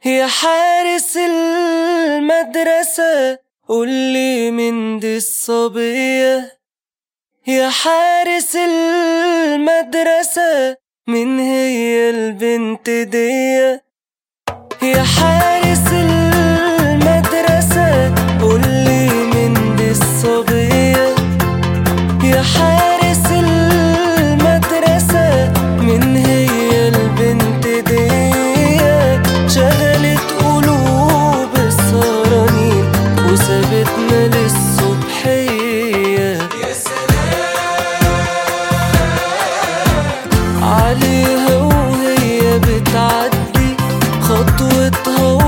يا حارس المدرسة قولي من دي الصبية، يا حارس المدرسة من هي البنت دي؟ يا حارس المدرسة قولي من دي الصبية، يا حارس المدرسة من هي البنت دي؟ شغلت قلوب السهرانين وسابتنا للصبحية. يا سلام عليها وهي بتعدي خطوتها